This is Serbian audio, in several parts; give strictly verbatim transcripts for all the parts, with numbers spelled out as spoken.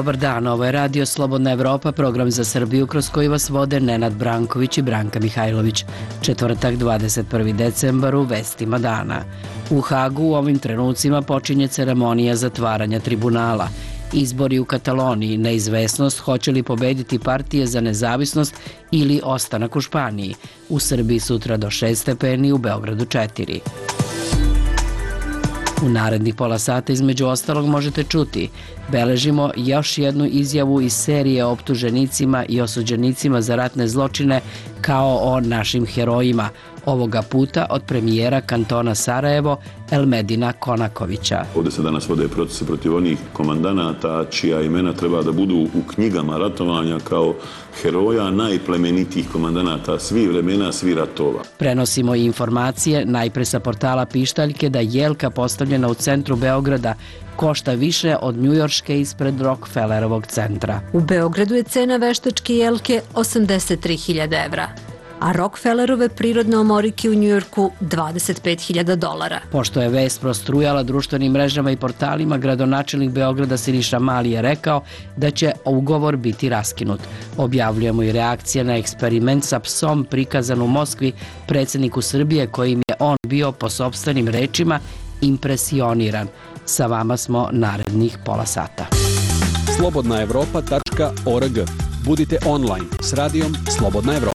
Dobar dan, ovo je Radio Slobodna Evropa, program za Srbiju kroz koji vas vode Nenad Branković i Branka Mihajlović. Četvrtak, dvadeset prvi decembar, u vestima dana. U Hagu u ovim trenucima počinje ceremonija zatvaranja tribunala. Izbori u Kataloniji, neizvesnost hoće li pobediti partije za nezavisnost ili ostanak u Španiji. U Srbiji sutra do šest stepeni, u Beogradu četiri. U narednih pola sata između ostalog možete čuti: beležimo još jednu izjavu iz serije o optuženicima i osuđenicima za ratne zločine kao o našim herojima, ovoga puta od premijera kantona Sarajevo Elmedina Konakovića. Ovdje se danas vode procese protiv onih komandanata čija imena treba da budu u knjigama ratovanja kao heroja najplemenitijih komandanata svih vremena, svih ratova. Prenosimo i informacije najpre sa portala Pištaljke da jelka postavljena u centru Beograda košta više od njujorške ispred Rockefellerovog centra. U Beogradu je cena veštačke jelke osamdeset tri hiljade evra, a Rockefellerove prirodne omorike u Njujorku dvadeset pet hiljada dolara. Pošto je vest prostrujala društvenim mrežama i portalima, gradonačelnik Beograda Siniša Mali je rekao da će ugovor biti raskinut. Objavljujemo i reakcije na eksperiment sa psom prikazan u Moskvi predsjedniku Srbije, kojim je on bio, po sopstvenim rečima, impresioniran. Sa vama smo narednih pola sata. slobodna evropa tačka org. Budite online s radijom Slobodna Evropa.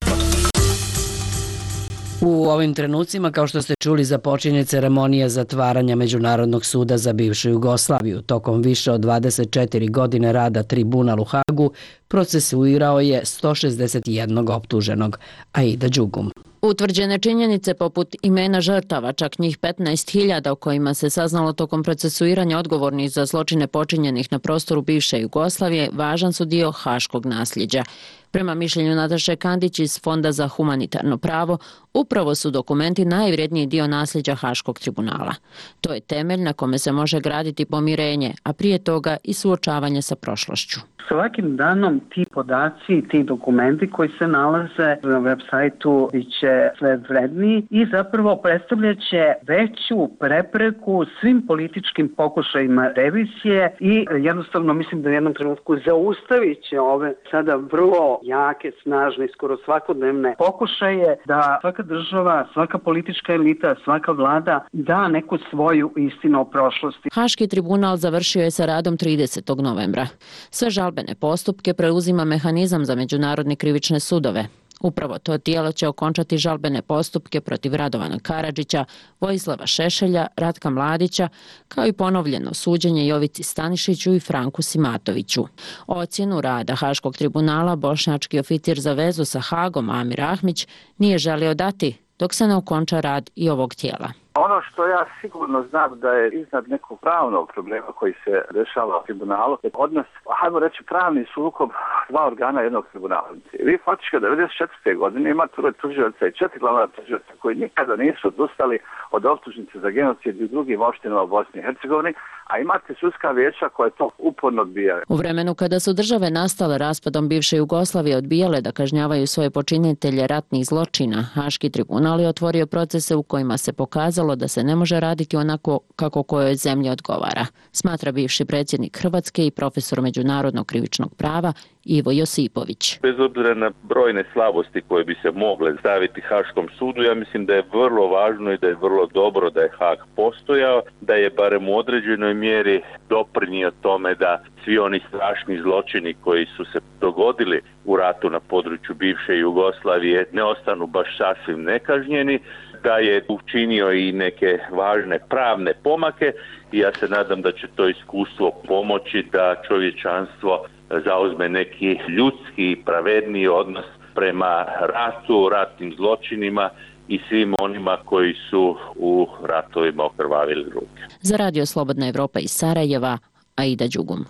U ovim trenucima, kao što ste čuli, započinje ceremonija zatvaranja Međunarodnog suda za bivšu Jugoslaviju. Tokom više od dvadeset četiri godine rada tribunal u Hagu procesuirao je sto šezdeset jednog optuženog. Aida Đugum. Utvrđene činjenice poput imena žrtava, čak njih petnaest hiljada o kojima se saznalo tokom procesuiranja odgovornih za zločine počinjenih na prostoru bivše Jugoslavije, važan su dio haškog nasljeđa. Prema mišljenju Nataše Kandić iz Fonda za humanitarno pravo, upravo su dokumenti najvrijedniji dio nasljeđa Haškog tribunala. To je temelj na kome se može graditi pomirenje, a prije toga i suočavanje sa prošlošću. Svakim danom ti podaci i ti dokumenti koji se nalaze na web sajtu biće sve vredniji i zapravo predstavljaće veću prepreku svim političkim pokušajima revizije i jednostavno mislim da u jednom trenutku zaustavit će ove sada vrlo jake, snažne i skoro svakodnevne pokušaje da svaka država, svaka politička elita, svaka vlada da neku svoju istinu o prošlosti. Haški tribunal završio je sa radom tridesetog novembra. Sve žalbene postupke preuzima mehanizam za međunarodne krivične sudove. Upravo to tijelo će okončati žalbene postupke protiv Radovana Karadžića, Vojislava Šešelja, Ratka Mladića, kao i ponovljeno suđenje Jovici Stanišiću i Franku Simatoviću. Ocjenu rada Haškog tribunala bošnjački oficir za vezu sa Hagom Amir Ahmić nije želio dati dok se ne okonča rad i ovog tijela. Ono što ja sigurno znam da je iznad nekog pravnog problema koji se dešava u tribunalu, je odnos, hajmo reći, pravni sukob dva organa jednog tribunala. Vi faktički od devedeset četvrte godine imate troje tužioca i četiri glavna tužioca koji nikada nisu odustali od optužnice za genocid u drugim opštinama u Bosni i Hercegovini, a imate sudska vijeća koje to uporno odbijaju. U vremenu kada su države nastale raspadom bivše Jugoslavije odbijale da kažnjavaju svoje počinitelje ratnih zločina, Haški tribunal je otvorio procese u kojima se pokazalo da se ne može raditi onako kako kojoj zemlji odgovara, smatra bivši predsjednik Hrvatske i profesor međunarodnog krivičnog prava Ivo Josipović. Bez obzira na brojne slabosti koje bi se mogle staviti Haškom sudu, ja mislim da je vrlo važno i da je vrlo dobro da je Hag postojao, da je barem u određenoj mjeri doprinio tome da svi oni strašni zločini koji su se dogodili u ratu na području bivše Jugoslavije ne ostanu baš sasvim nekažnjeni, da je učinio i neke važne pravne pomake i ja se nadam da će to iskustvo pomoći da čovječanstvo zauzme neki ljudski, pravedniji odnos prema ratu, ratnim zločinima i svim onima koji su u ratovima okrvavili ruke. Za Radio Slobodna Evropa iz Sarajeva, Aida Đugum.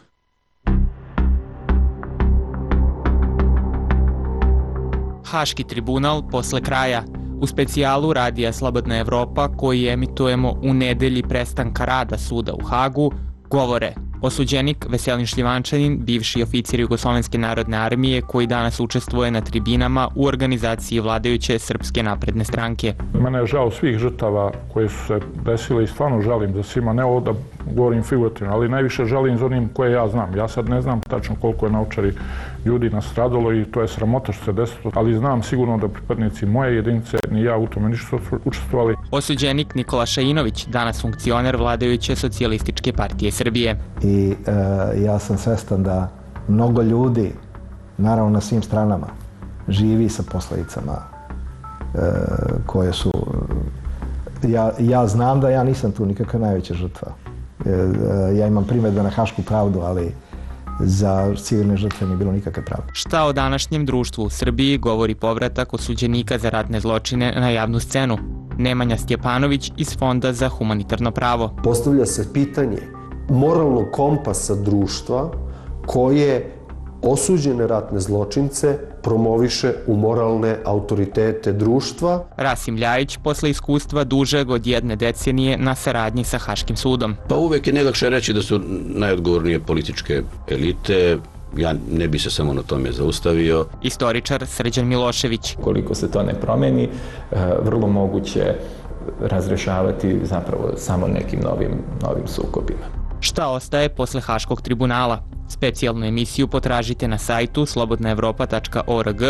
Haški tribunal posle kraja. U specijalu Radija Slobodna Evropa, koji emitujemo u nedelji prestanka rada suda u Hagu, govore osuđenik Veselin Šljivančanin, bivši oficir Jugoslovenske narodne armije koji danas učestvuje na tribinama u organizaciji vladajuće Srpske napredne stranke. Mene je žao svih žrtava koje su se desile i stvarno žalim za svima, ne ovo da govorim figurativno, ali najviše žalim za onim koje ja znam. Ja sad ne znam tačno koliko je na Ovčari ljudi nastradalo i to je sramota što se desilo, ali znam sigurno da pripadnici moje jedinice ni ja u tome nisu učestvovali. Osuđenik Nikola Šainović, danas funkcioner vladajuće Socijalističke partije Srbije. I e, ja sam svestan da mnogo ljudi, naravno na svim stranama, živi sa posledicama e, koje su... Ja, ja znam da ja nisam tu nikakva najveća žrtva. E, ja imam primjedbe na Hašku pravdu, ali za civilne žrtve nije bilo nikakve pravde. Šta o današnjem društvu u Srbiji govori povratak osuđenika za ratne zločine na javnu scenu? Nemanja Stjepanović iz Fonda za humanitarno pravo. Postavlja se pitanje moralnog kompasa društva koje osuđene ratne zločince promoviše u moralne autoritete društva. Rasim Ljajić, posle iskustva dužeg od jedne decenije na saradnji sa Haškim sudom. Pa uvek je najlakše reći da su najodgovornije političke elite. Ja ne bi se samo na tome zaustavio. Istoričar Srđan Milošević. Koliko se to ne promeni, vrlo moguće razrešavati zapravo samo nekim novim, novim sukobima. Šta ostaje posle Haškog tribunala? Specijalnu emisiju potražite na sajtu slobodna evropa tačka org.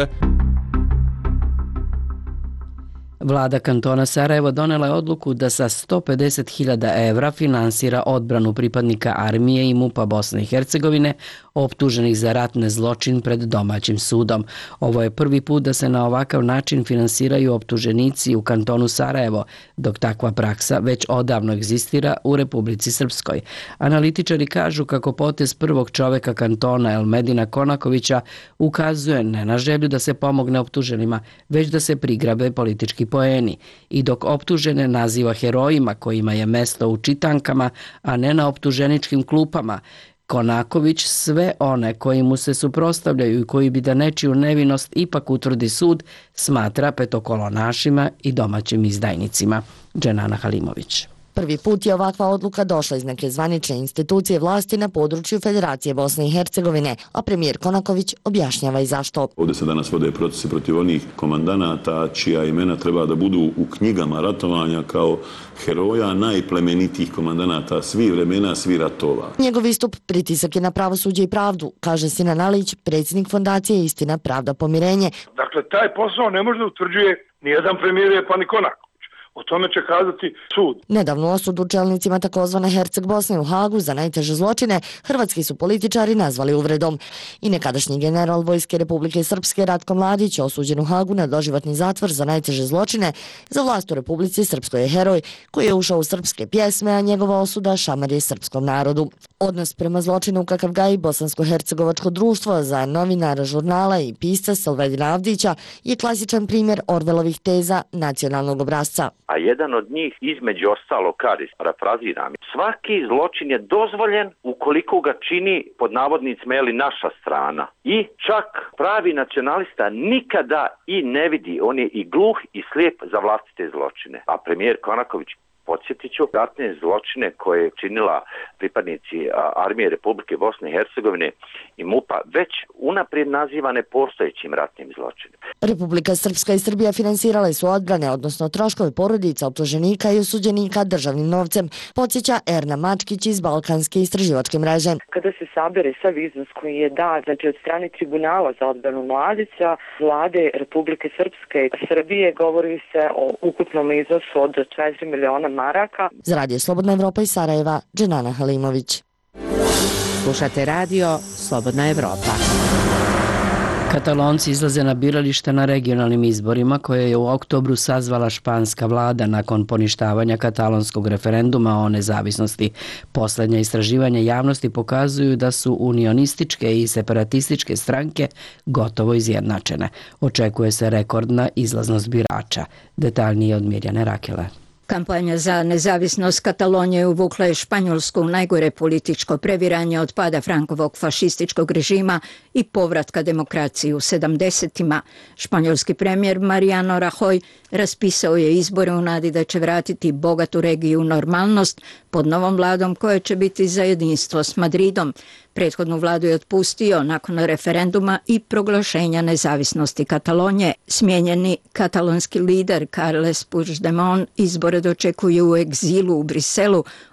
Vlada kantona Sarajevo donela je odluku da sa sto pedeset hiljada evra finansira odbranu pripadnika armije i MUP-a Bosne i Hercegovine optuženih za ratne zločin pred domaćim sudom. Ovo je prvi put da se na ovakav način finansiraju optuženici u kantonu Sarajevo, dok takva praksa već odavno egzistira u Republici Srpskoj. Analitičari kažu kako potez prvog čoveka kantona Elmedina Konakovića ukazuje ne na želju da se pomogne optuženima, već da se prigrabe politički poeni. I dok optužene naziva herojima kojima je mesto u čitankama, a ne na optuženičkim klupama, Konaković sve one koji mu se suprotstavljaju i koji bi da nečiju nevinost ipak utvrdi sud, smatra petokolonašima i domaćim izdajnicima. Dženana Halimović. Prvi put je ovakva odluka došla iz neke zvanične institucije vlasti na području Federacije Bosne i Hercegovine, a premijer Konaković objašnjava i zašto. Ovdje se danas vode procesi protiv onih komandanata čija imena treba da budu u knjigama ratovanja kao heroja najplemenitijih komandanata svih vremena, svih ratova. Njegov istup pritisak je na pravosuđe i pravdu, kaže Sinan Alić, predsjednik fondacije Istina, pravda, pomirenje. Dakle, taj posao ne može da utvrđuje nijedan premijer pa ni Konaković. O tome će kazati sud. Nedavnu osudu čelnicima takozvane Herceg Bosne u Hagu za najteže zločine hrvatski su političari nazvali uvredom. I nekadašnji general Vojske Republike Srpske Ratko Mladić, osuđen u Hagu na doživotni zatvor za najteže zločine, za vlast u Republici Srpskoj je heroj koji je ušao u srpske pjesme, a njegova osuda šamar je srpskom narodu. Odnos prema zločinu kakav gaji Bosansko-hercegovačko društvo za novinara žurnala i pisca Selvedina Avdića je klasičan primjer Orvelovih teza nacionalnog obrazca. A jedan od njih, između ostalo, kaže, parafraziram, svaki zločin je dozvoljen ukoliko ga čini, pod navodnicima, ili naša strana. I čak pravi nacionalista nikada i ne vidi, on je i gluh i slijep za vlastite zločine. A premijer Konaković, podsjetit ću, ratne zločine koje je činila pripadnici armije Republike Bosne i Hercegovine i MUP-a već unaprijed nazivane postojećim ratnim zločinima. Republika Srpska i Srbija finansirale su odbrane, odnosno troškove porodica optuženika i osuđenika državnim novcem, podsjeća Erna Mačkić iz Balkanske istraživačke mreže. Kada se sabere sav iznos koji je dat, znači od strane Tribunala za odbranu mladića, vlade Republike Srpske i Srbije, govori se o ukupnom iznosu od četiri miliona maraka. Za Radio Slobodna Evropa iz Sarajeva, Dženana Halimović. Slušate radio Slobodna Evropa. Katalonci izlaze na biralište na regionalnim izborima koje je u oktobru sazvala španska vlada nakon poništavanja katalonskog referenduma o nezavisnosti. Poslednja istraživanja javnosti pokazuju da su unionističke i separatističke stranke gotovo izjednačene. Očekuje se rekordna izlaznost birača. Detaljnije od Mirjane Rakele. Kampanja za nezavisnost Katalonije uvukla je Španjolsku u najgore političko previranje od pada Frankovog fašističkog režima i povratka demokraciji u sedamdesetima. Španjolski premijer Mariano Rajoy raspisao je izbore u nadi da će vratiti bogatu regiju u normalnost pod novom vladom koja će biti za jedinstvo s Madridom. Prethodnu vladu je otpustio nakon referenduma i proglašenja nezavisnosti Katalonije. Smijenjeni katalonski lider Carles Puigdemont izbore dočekuje u egzilu u Briselu,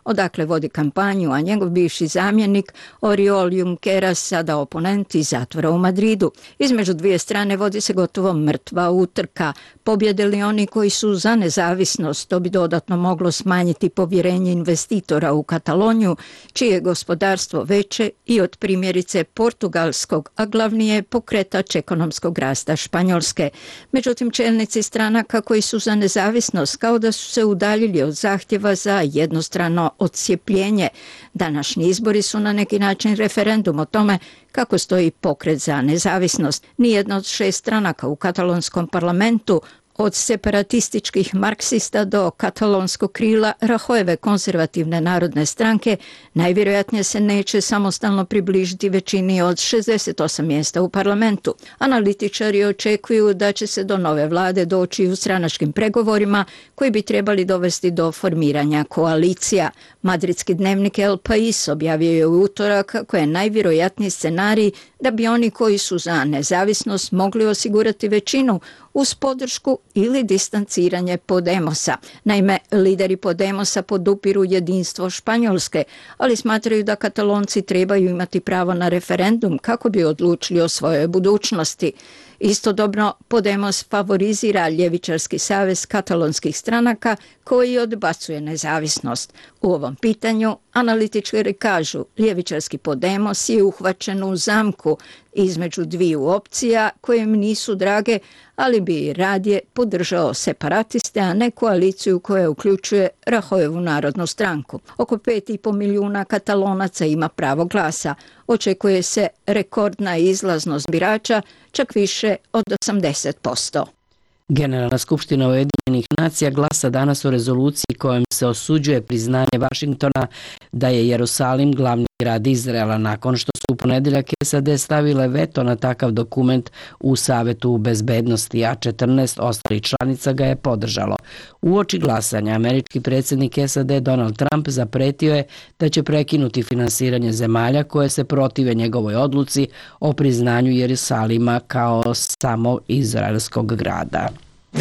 odakle vodi kampanju, a njegov bivši zamjenik Oriol Junqueras, sada oponent iz zatvora u Madridu. Između dvije strane vodi se gotovo mrtva utrka. Pobjede li oni koji su za nezavisnost, to bi dodatno moglo smanjiti povjerenje investitora u Kataloniju, čije je gospodarstvo veće i od primjerice portugalskog, a glavni je pokretač ekonomskog rasta Španjolske. Međutim, čelnici stranaka koji su za nezavisnost kao da su se udaljili od zahtjeva za jednostrano odsjepljenje. Današnji izbori su na neki način referendum o tome kako stoji pokret za nezavisnost. Nijedna od šest stranaka u katalonskom parlamentu, od separatističkih marksista do katalonskog krila Rahojeve konzervativne narodne stranke, najvjerojatnije se neće samostalno približiti većini od šezdeset osam mjesta u parlamentu. Analitičari očekuju da će se do nove vlade doći u stranačkim pregovorima koji bi trebali dovesti do formiranja koalicija. Madridski dnevnik El País objavio je u utorak kako je najvjerojatniji scenarij da bi oni koji su za nezavisnost mogli osigurati većinu uz podršku ili distanciranje Podemosa. Naime, lideri Podemosa podupiru jedinstvo Španjolske, ali smatraju da Katalonci trebaju imati pravo na referendum kako bi odlučili o svojoj budućnosti. Istodobno, Podemos favorizira ljevičarski savez katalonskih stranaka koji odbacuje nezavisnost. U ovom pitanju analitičari kažu ljevičarski Podemos je uhvaćen u zamku između dviju opcija koje im nisu drage, ali bi radije podržao separatiste, a ne koaliciju koja uključuje Rahojevu narodnu stranku. Oko pet i pol milijuna Katalonaca ima pravo glasa. Očekuje se rekordna izlaznost birača, čak više od osamdeset posto. Generalna skupština Ujedinjenih nacija glasa danas o rezoluciji kojom se osuđuje priznanje Vašingtona da je Jerusalim glavni grad Izraela nakon što su u ponedjeljak S A D stavile veto na takav dokument u Savetu bezbednosti, a četrnaest ostalih članica ga je podržalo. Uoči glasanja američki predsjednik S A D Donald Trump zapretio je da će prekinuti finansiranje zemalja koje se protive njegovoj odluci o priznanju Jerusalima kao samo izraelskog grada.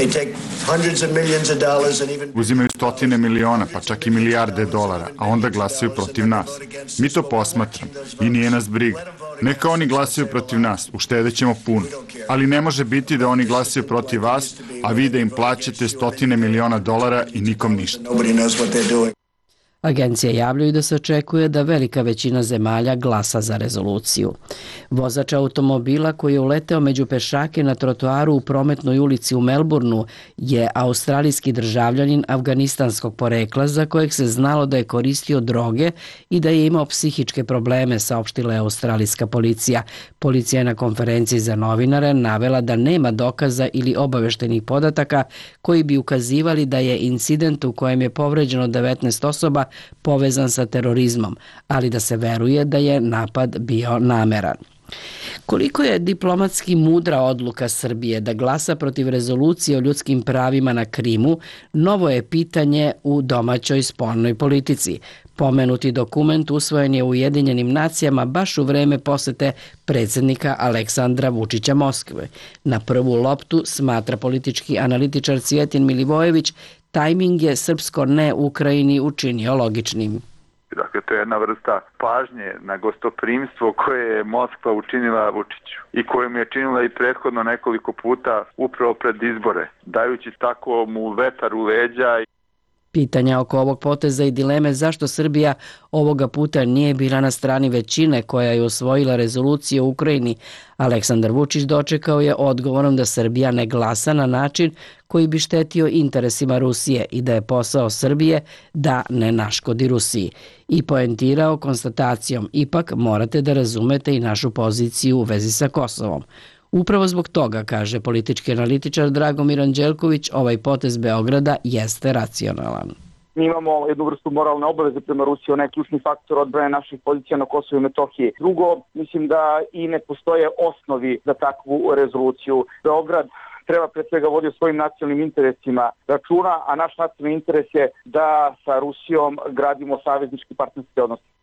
Uzimaju stotine miliona, pa čak i milijarde dolara, a onda glasaju protiv nas. Mi to posmatramo i nije nas briga. Neka oni glasaju protiv nas, uštedećemo puno. Ali ne može biti da oni glasaju protiv vas, a vi da im plaćate stotine miliona dolara i nikom ništa. Agencije javljaju da se očekuje da velika većina zemalja glasa za rezoluciju. Vozač automobila koji je uleteo među pešake na trotoaru u Prometnoj ulici u Melbourneu je australijski državljanin afganistanskog porekla za kojeg se znalo da je koristio droge i da je imao psihičke probleme, saopštila je australijska policija. Policija je na konferenciji za novinare navela da nema dokaza ili obaveštenih podataka koji bi ukazivali da je incident u kojem je povređeno devetnaest osoba povezan sa terorizmom, ali da se veruje da je napad bio nameran. Koliko je diplomatski mudra odluka Srbije da glasa protiv rezolucije o ljudskim pravima na Krimu, novo je pitanje u domaćoj spoljnoj politici. Pomenuti dokument usvojen je u Ujedinjenim nacijama baš u vreme posete predsjednika Aleksandra Vučića Moskve. Na prvu loptu, smatra politički analitičar Cvjetin Milivojević, tajming je srpsko ne Ukrajini učinio logičnim. Dakle, to je jedna vrsta pažnje na gostoprimstvo koje je Moskva učinila Vučiću i koju mu je činila i prethodno nekoliko puta upravo pred izbore, dajući tako mu vetar u leđa. Pitanja oko ovog poteza i dileme zašto Srbija ovoga puta nije bila na strani većine koja je usvojila rezoluciju u Ukrajini, Aleksandar Vučić dočekao je odgovorom da Srbija ne glasa na način koji bi štetio interesima Rusije i da je posao Srbije da ne naškodi Rusiji. I poentirao konstatacijom, ipak morate da razumete i našu poziciju u vezi sa Kosovom. Upravo zbog toga, kaže politički analitičar Dragomir Anđelković, ovaj potez Beograda jeste racionalan. Mi imamo jednu vrstu moralne obaveze prema Rusiji, ona je ključni faktor odbrane naših pozicija na Kosovu i Metohiji. Drugo, mislim da i ne postoje osnovi za takvu rezoluciju. Beograd treba pre svega vodi o svojim nacionalnim interesima računa, a naš nacionalni interes je da sa Rusijom gradimo saveznički partnerski odnos.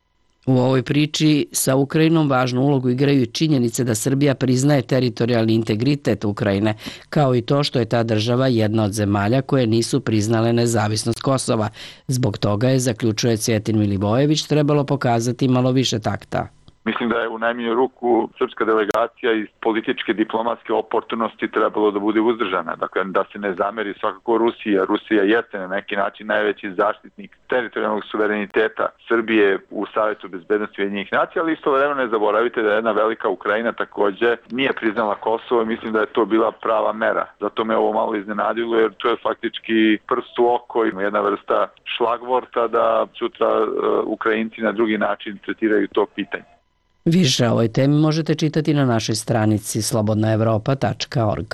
U ovoj priči sa Ukrajinom važnu ulogu igraju i činjenice da Srbija priznaje teritorijalni integritet Ukrajine, kao i to što je ta država jedna od zemalja koje nisu priznale nezavisnost Kosova. Zbog toga je, zaključuje Cvjetin Milivojević, trebalo pokazati malo više takta. Mislim da je u najmanju ruku srpska delegacija iz političke diplomatske oportunosti trebalo da bude uzdržana. Dakle, da se ne zameri svakako Rusija. Rusija jeste na neki način najveći zaštitnik teritorijalnog suvereniteta Srbije u Savetu bezbednosti Ujedinjenih nacija, ali istovremeno ne zaboravite da jedna velika Ukrajina takođe nije priznala Kosovo i mislim da je to bila prava mera. Zato me ovo malo iznenadilo jer to je faktički prst u oko i jedna vrsta šlagvorta da sutra uh, Ukrajinci na drugi način tretiraju to pitanje. Više o ovoj temi možete čitati na našoj stranici slobodna evropa tačka org.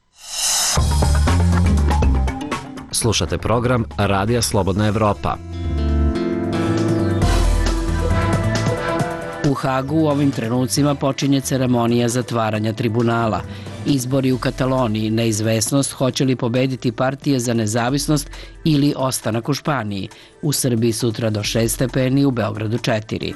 Slušate program Radija Slobodna Evropa. U Hagu u ovim trenucima počinje ceremonija zatvaranja tribunala. Izbori u Kataloniji, neizvesnost hoće li pobediti partije za nezavisnost ili ostanak u Španiji. U Srbiji sutra do šest stepeni, u Beogradu četiri.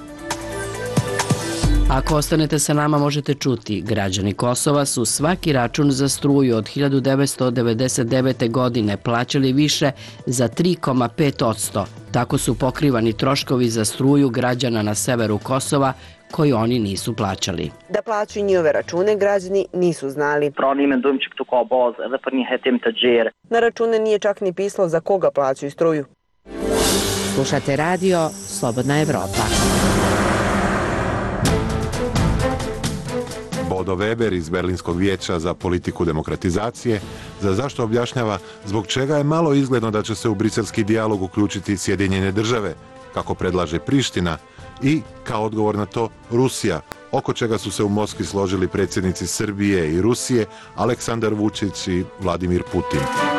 Ako ostanete sa nama možete čuti, građani Kosova su svaki račun za struju od hiljadu devetsto devedeset devete. godine plaćali više za tri zarez pet posto. Tako su pokrivani troškovi za struju građana na severu Kosova koji oni nisu plaćali. Da plaćaju njihove račune građani nisu znali. Na račune nije čak ni pisalo za koga plaćaju struju. Slušate radio Slobodna Evropa. Bodo Weber iz Berlinskog vijeća za politiku demokratizacije za zašto objašnjava zbog čega je malo izgledno da će se u briselski dijalog uključiti Sjedinjene države, kako predlaže Priština, i kao odgovor na to Rusija, oko čega su se u Moskvi složili predsjednici Srbije i Rusije, Aleksandar Vučić i Vladimir Putin.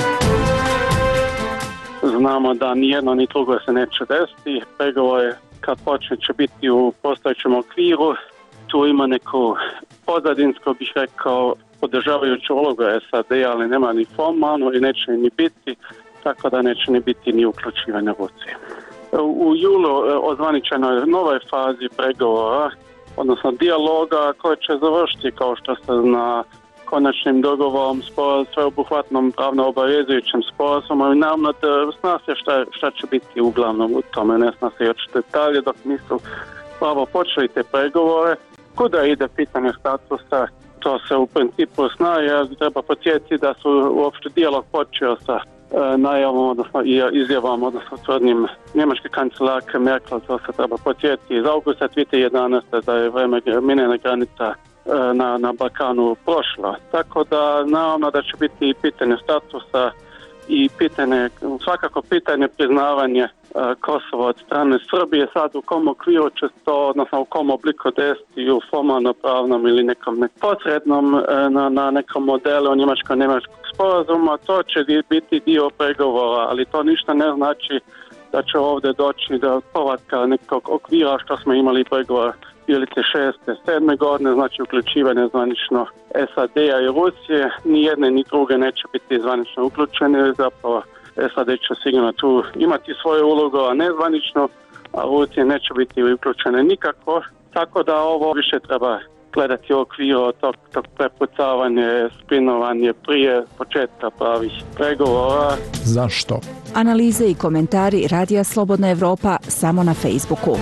Znamo da ni jedno ni drugo se neće desiti. Pregovore kad počne će biti u postojećem okviru. Tu ima neku pozadinsko, bih rekao, podržavajuću ulogu S A D, ali nema ni formalno i neće ni biti, tako da neće ni biti ni uključivanja Rusije. U julu ozvaničeno je novoj fazi pregovora, odnosno dijaloga koji će završiti, kao što se zna, konačnim dogovorom, sveobuhvatnom pravno obavezujućim sporazumom i naravno da zna se šta, šta će biti uglavnom u tome, ne zna se još detalje dok nisu pravo počeli te pregovore. Kuda ide pitanje statusa, to se u principu zna, jer treba podsjetiti da su uopšte dijalog počeo sa e, najavom, odnosno izjavom, odnosno tvrdnjim njemačke kancelarke Merkel, to se treba podsjetiti iz augusta dvije tisuće jedanaeste. da je vreme minene granica e, na, na Balkanu prošlo. Tako da naravno da će biti i pitanje statusa i pitanje, svakako pitanje priznavanje Kosova od strane Srbije, sad u kom okviru će to, odnosno u kom obliku desiti, u formalno pravnom ili nekom nek posrednom na, na nekom modelu njemačko-njemačkog sporazuma, to će biti dio pregovora, ali to ništa ne znači da će ovdje doći do povratka nekog okvira što smo imali pregovor dvije tisuće šeste sedme. godine, znači uključivanje zvanično S A D-a i Rusije, ni jedne ni druge neće biti zvanično uključene, zapravo S A D će sigurno tu imati svoju ulogu, a ne zvanično, a Rusije neće biti uključene nikako, tako da ovo više treba gledati u okviru tog, tog prepucavanje, spinovanje prije početka pravih pregovora. Zašto? Analize i komentari Radija Slobodna Evropa samo na Facebooku.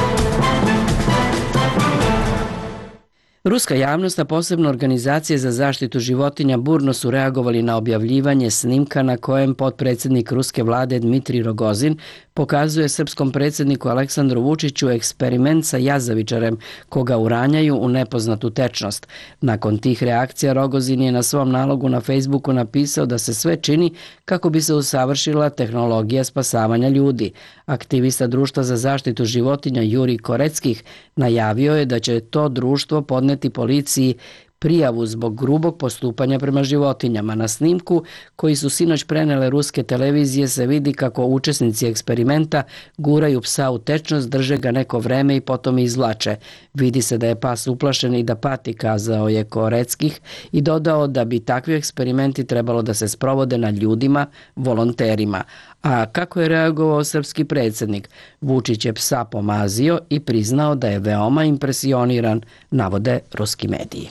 Ruska javnost, a posebno organizacije za zaštitu životinja, burno su reagovali na objavljivanje snimka na kojem potpredsjednik ruske vlade Dmitrij Rogozin pokazuje srpskom predsjedniku Aleksandru Vučiću eksperiment sa jazavičarem koga uranjaju u nepoznatu tečnost. Nakon tih reakcija Rogozin je na svom nalogu na Facebooku napisao da se sve čini kako bi se usavršila tehnologija spasavanja ljudi. Aktivista Društva za zaštitu životinja Jurij Koreckih najavio je da će to društvo podneti policiji prijavu zbog grubog postupanja prema životinjama. Na snimku koji su sinoć prenele ruske televizije se vidi kako učesnici eksperimenta guraju psa u tečnost, drže ga neko vreme i potom izvlače. Vidi se da je pas uplašen i da pati, kazao je Koreckih i dodao da bi takvi eksperimenti trebalo da se sprovode na ljudima, volonterima. A kako je reagovao srpski predsjednik? Vučić je psa pomazio i priznao da je veoma impresioniran, navode ruski mediji.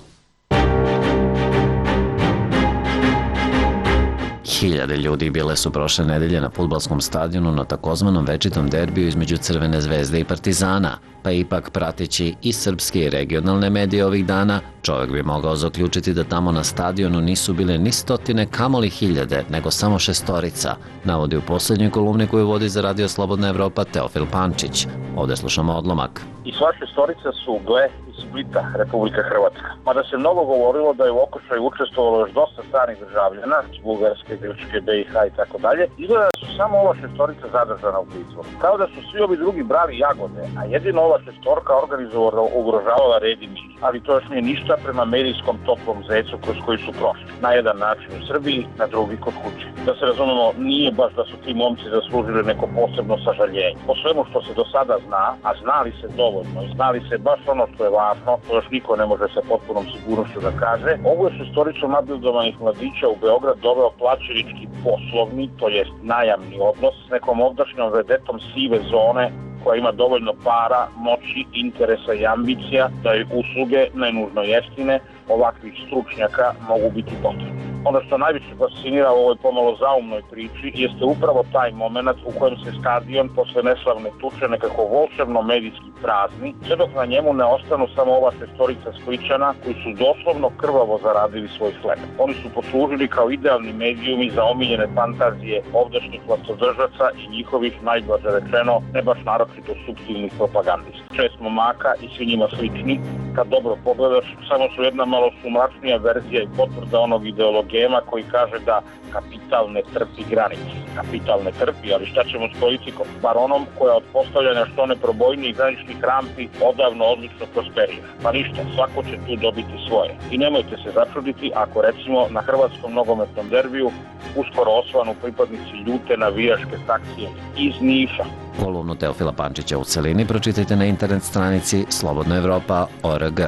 Hiljade ljudi bile su prošle nedelje na fudbalskom stadionu na takozvanom večitom derbiju između Crvene zvezde i Partizana, pa ipak prateći i srpske i regionalne medije ovih dana, čovjek bi mogao zaključiti da tamo na stadionu nisu bile ni stotine, kamoli hiljade, nego samo šestorica, navodi u posljednjoj kolumni koju vodi za Radio Slobodna Evropa Teofil Pančić. Ovdje slušamo odlomak. I sva šestorica su gle iz Splita, Republika Hrvatska. Mada se mnogo govorilo da je u okršaju učestvovalo još dosta stranih državljana, Bugarske, Grčke, B i H i tako dalje, izgleda da su samo ova šestorica zadržana u pritvoru. Kao da su svi ovi drugi brali jagode, a jedino ova šestorka organizovala ugrožavala red i mir. Ali to još nije ništa prema medijskom toplom zecu kroz koji su prošli. Na jedan način u Srbiji, na drugi kod kuće. Da se razumemo, nije baš da su ti momci zaslužili neko posebno sažaljenje. Po svemu što se do sada zna, a znali se dovoljno i znali se baš ono što je važno, to još niko ne može sa potpunom sigurnošću da kaže, ovu je šestoricu nabildovanih mladića u Beograd doveo plaćenički poslovni, to jest najamni odnos s nekom ovdašnjom vedetom sive zone koja ima dovoljno para, moći, interesa i ambicija da joj usluge, ne nužno jeftine, ovakvih stručnjaka mogu biti potrebne. Ono što najviše fascinira u ovoj pomalo zaumnoj priči jeste upravo taj moment u kojem se stadion posle neslavne tuče nekako volšebno medijski prazni, sve dok na njemu ne ostanu samo ova šestorica Splićana koji su doslovno krvavo zaradili svoj hleb. Oni su poslužili kao idealni medijumi za omiljene fantazije ovdašnjih vlastodržaca i njihovih, najblaže rečeno, ne baš naročito suptilnih propagandista. Šest momaka i svi njima slični, kad dobro pogledaš, samo su jedna malo sumračnija verzija i potvrda onog ideologema koji kaže da kapital ne trpi granice. Kapital ne trpi, ali šta ćemo s politikom? Bar onom koja od postavljanja što neprobojnijih graničnih rampi odavno odlično prosperira. Pa ništa, svako će tu dobiti svoje. I nemojte se začuditi ako recimo na hrvatskom nogometnom derbiju uskoro osvanu pripadnici ljute navijaške takcije iz Niša. Kolumnu Teofila Pančića u celini pročitajte na internet stranici slobodna evropa tačka org.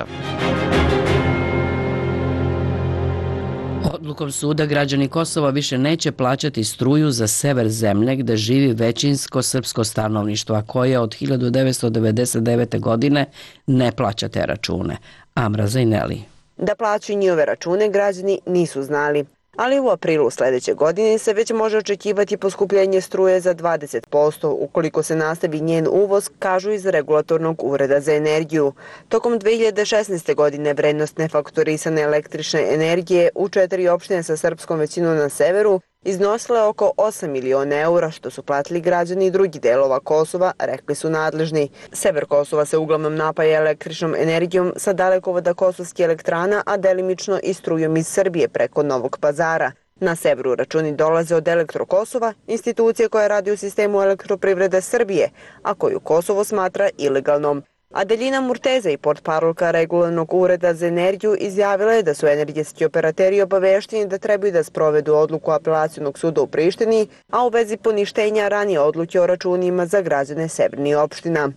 Odlukom suda građani Kosova više neće plaćati struju za sever zemlje gde živi većinsko srpsko stanovništvo, a koje od hiljadu devetsto devedeset devete. godine ne plaća te račune. Amra Zajneli. Da plaćaju njihove račune građani nisu znali. Ali u aprilu sljedeće godine se već može očekivati poskupljenje struje za dvadeset posto ukoliko se nastavi njen uvoz, kažu iz Regulatornog ureda za energiju. Tokom dve hiljade šesnaeste. godine vrednost nefaktorisane električne energije u četiri opštine sa srpskom većinom na severu iznosila je oko osam miliona eura, što su platili građani drugih delova Kosova, rekli su nadležni. Sever Kosova se uglavnom napaja električnom energijom sa dalekovoda Kosovskih elektrana, a delimično i strujom iz Srbije preko Novog Pazara. Na severu računi dolaze od Elektro Kosova, institucije koja radi u sistemu elektroprivrede Srbije, a koju Kosovo smatra ilegalnom. Adelina Murteza i portparolka Regulatornog ureda za energiju izjavila je da su energetski operateri obavešteni da trebaju da sprovedu odluku apelacionog suda u Prištini, a u vezi poništenja ranije odluke o računima za građane severnih opština.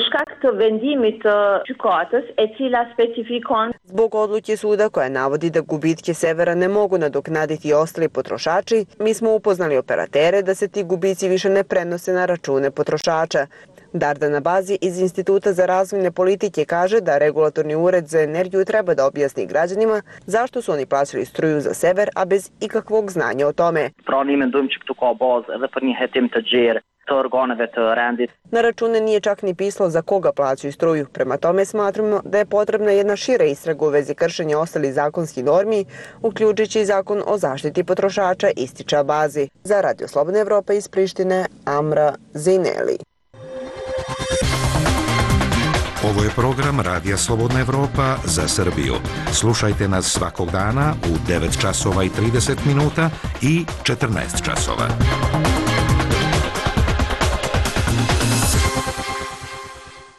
Zbog odluke suda koja navodi da gubitke severa ne mogu nadoknaditi ostali potrošači, mi smo upoznali operatere da se ti gubici više ne prenose na račune potrošača. Dardana Bazi iz Instituta za razvojne politike kaže da Regulatorni ured za energiju treba da objasni građanima zašto su oni plaćali struju za sever, a bez ikakvog znanja o tome. Na račune nije čak ni pisalo za koga plaćaju struju. Prema tome smatramo da je potrebna jedna šira istraga u vezi kršenja ostalih zakonskih normi, uključujući i zakon o zaštiti potrošača, ističe Bazi. Za Radio Slobodna Evropa iz Prištine, Amra Zajneli. Ovo je program Radija Slobodna Evropa za Srbiju. Slušajte nas svakog dana u devet časova i trideset minuta i četrnaest časova.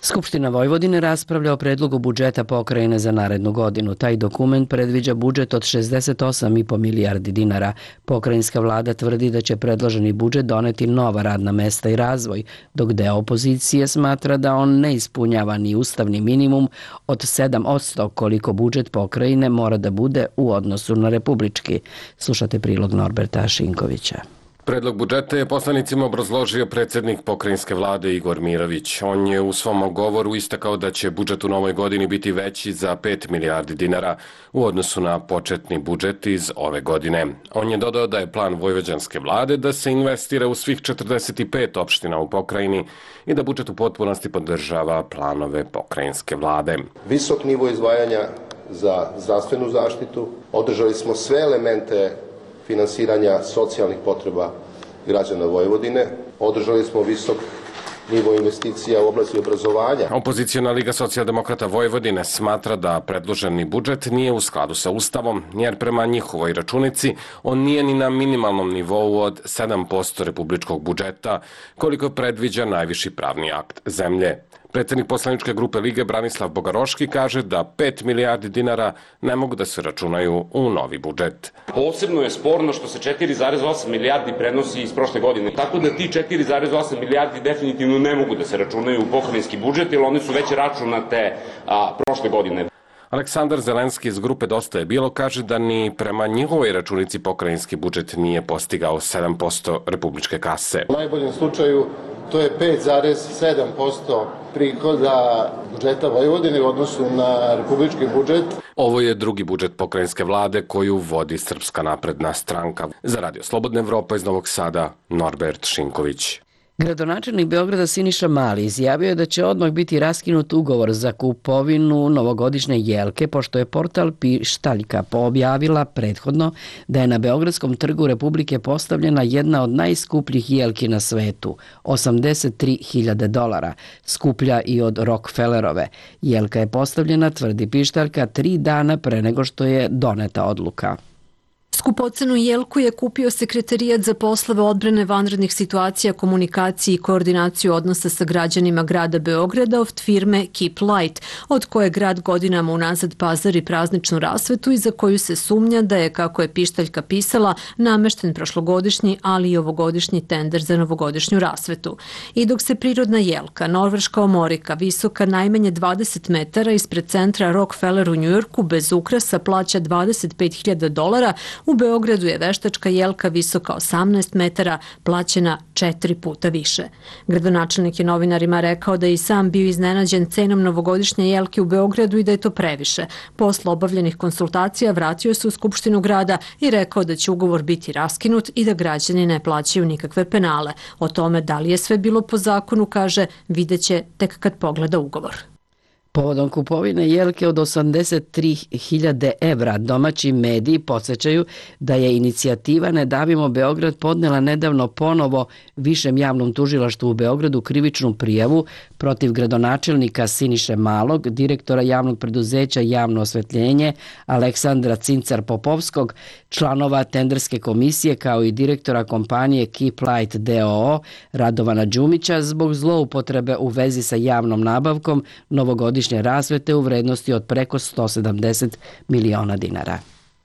Skupština Vojvodine raspravlja o predlogu budžeta pokrajine za narednu godinu. Taj dokument predviđa budžet od šezdeset osam i po milijardi dinara. Pokrajinska vlada tvrdi da će predloženi budžet doneti nova radna mesta i razvoj, dok deo opozicije smatra da on ne ispunjava ni ustavni minimum od sedam posto koliko budžet pokrajine mora da bude u odnosu na republički. Slušate prilog Norberta Šinkovića. Predlog budžeta je poslanicima obrazložio predsjednik pokrajinske vlade Igor Mirović. On je u svom govoru istakao da će budžet u novoj godini biti veći za pet milijardi dinara u odnosu na početni budžet iz ove godine. On je dodao da je plan vojvođanske vlade da se investira u svih četrdeset pet opština u pokrajini i da budžet u potpunosti podržava planove pokrajinske vlade. Visok nivo izdvajanja za zdravstvenu zaštitu, održali smo sve elemente finansiranja socijalnih potreba građana Vojvodine. Održali smo visok nivo investicija u oblasti obrazovanja. Opozicijona Liga socijaldemokrata Vojvodine smatra da predloženi budžet nije u skladu sa Ustavom, jer prema njihovoj računici on nije ni na minimalnom nivou od sedam posto republičkog budžeta, koliko predviđa najviši pravni akt zemlje. Predsjednik poslaničke grupe Lige Branislav Bogaroški kaže da pet milijardi dinara ne mogu da se računaju u novi budžet. Posebno je sporno što se četiri zarez osam milijardi prenosi iz prošle godine. Tako da ti četiri zarez osam milijardi definitivno ne mogu da se računaju u pokrajinski budžet, jer one su već računate a, prošle godine. Aleksandar Zelenski iz grupe Dosta je bilo kaže da ni prema njihovoj računici pokrajinski budžet nije postigao sedam posto republičke kase. U najboljem slučaju to je pet zarez sedam posto prihoda budžeta Vojvodine u odnosu na republički budžet. Ovo je drugi budžet pokrajinske vlade koju vodi Srpska napredna stranka. Za Radio Slobodna Evropa iz Novog Sada, Norbert Šinković. Gradonačelnik Beograda Siniša Mali izjavio je da će odmah biti raskinut ugovor za kupovinu novogodišnje jelke, pošto je portal Pištaljka objavila prethodno da je na Beogradskom trgu Republike postavljena jedna od najskupljih jelki na svetu, osamdeset tri hiljade dolara, skuplja i od Rockefellerove. Jelka je postavljena, tvrdi Pištaljka, tri dana pre nego što je doneta odluka. Skupocenu jelku je kupio Sekretarijat za poslove odbrane vanrednih situacija, komunikaciji i koordinaciju odnosa sa građanima grada Beograda od firme Keep Light, od koje grad godinama unazad pazari prazničnu rasvetu i za koju se sumnja da je, kako je Pištaljka pisala, namešten prošlogodišnji, ali i ovogodišnji tender za novogodišnju rasvetu. I dok se prirodna jelka, norveška omorika, visoka najmanje dvadeset metara ispred centra Rockefeller u Njujorku bez ukrasa plaća dvadeset pet hiljada dolara, u Beogradu je veštačka jelka visoka osamnaest metara, plaćena četiri puta više. Gradonačelnik je novinarima rekao da je i sam bio iznenađen cenom novogodišnje jelke u Beogradu i da je to previše. Posle obavljenih konsultacija vratio se u Skupštinu grada i rekao da će ugovor biti raskinut i da građani ne plaćaju nikakve penale. O tome da li je sve bilo po zakonu, kaže, videće tek kad pogleda ugovor. Povodom kupovine jelke od osamdeset tri hiljade evra domaći mediji podsjećaju da je inicijativa Ne davimo Beograd podnela nedavno ponovo Višem javnom tužilaštvu u Beogradu krivičnu prijavu protiv gradonačelnika Siniše Malog, direktora javnog preduzeća Javno osvetljenje Aleksandra Cincar-Popovskog, članova tenderske komisije kao i direktora kompanije Keep Light d o o Radovana Đumića zbog zloupotrebe u vezi sa javnom nabavkom novogodišnje rasvete u vrednosti od preko sto sedamdeset miliona dinara.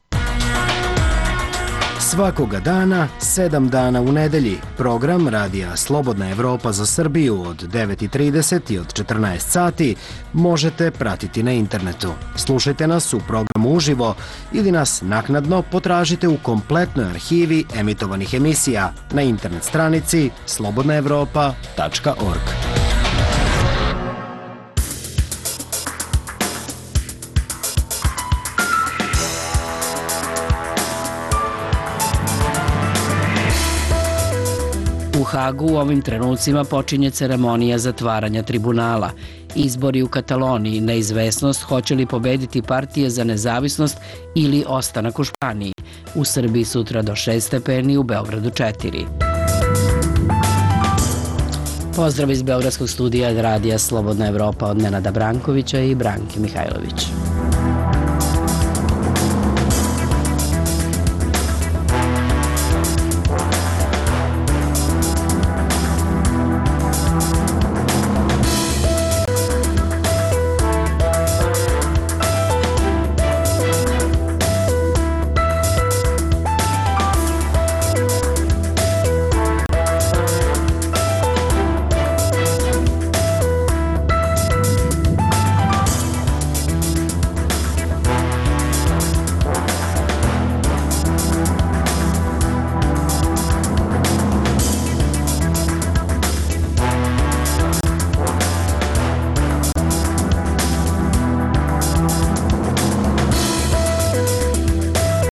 Svakoga dana, sedam dana u nedelji, program Radija Slobodna Evropa za Srbiju od devet i trideset i od četrnaest sati možete pratiti na internetu. Slušajte nas u programu uživo ili nas naknadno potražite u kompletnoj arhivi emitovanih emisija na internet stranici slobodna evropa tačka org. U Hagu u ovim trenucima počinje ceremonija zatvaranja tribunala. Izbori u Kataloniji, neizvesnost hoće li pobediti partije za nezavisnost ili ostanak u Španiji. U Srbiji sutra do šest stepeni, u Beogradu četiri. Pozdrav iz Beogradskog studija Radija Slobodna Evropa od Nenada Brankovića i Branke Mihajlović.